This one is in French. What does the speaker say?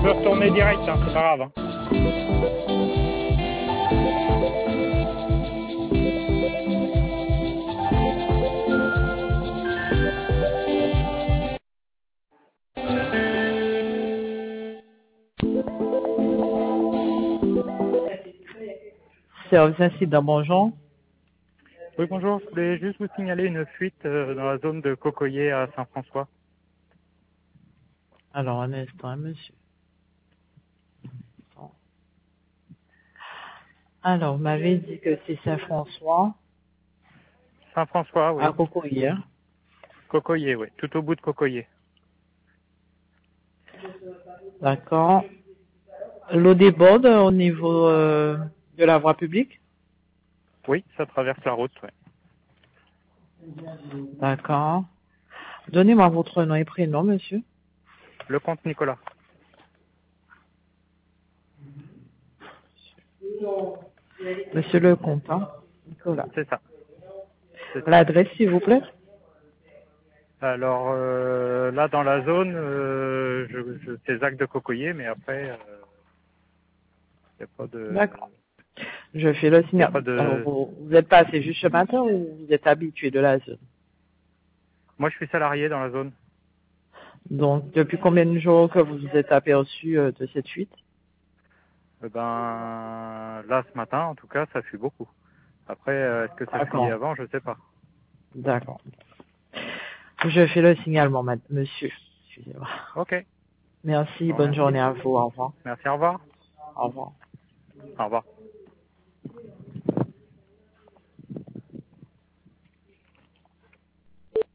peux retourner direct, hein, c'est pas grave. Hein. Service incident, bonjour. Oui, bonjour, je voulais juste vous signaler une fuite dans la zone de Cocoyer à Saint-François. Alors, un instant, monsieur. Alors, vous m'avez dit que c'est Saint-François, Saint-François, oui. à Cocoyer. Cocoyer, oui, tout au bout de Cocoyer. D'accord. L'eau déborde au niveau de la voie publique? Oui, ça traverse la route, oui. D'accord. Donnez-moi votre nom et prénom, monsieur. Lecomte Nicolas. Monsieur Lecomte, hein, Nicolas. C'est ça. L'adresse, s'il vous plaît? Alors là, dans la zone, c'est Zac de Cocoyer, mais après, il n'y a pas de... D'accord. Je fais le Y a signal. pas de... Alors, vous êtes passé juste ce matin ou vous êtes habitué de la zone? Moi, je suis salarié dans la zone. Donc, depuis combien de jours que vous vous êtes aperçu de cette fuite? Là, ce matin, en tout cas, ça fut beaucoup. Après, est-ce que ça fuyait D'accord. avant? Je sais pas. D'accord. Je fais le signalement, monsieur. Excusez-moi. Ok. Merci, Bon, bonne merci. journée à vous. Au revoir. Merci, au revoir. Au revoir. Au revoir.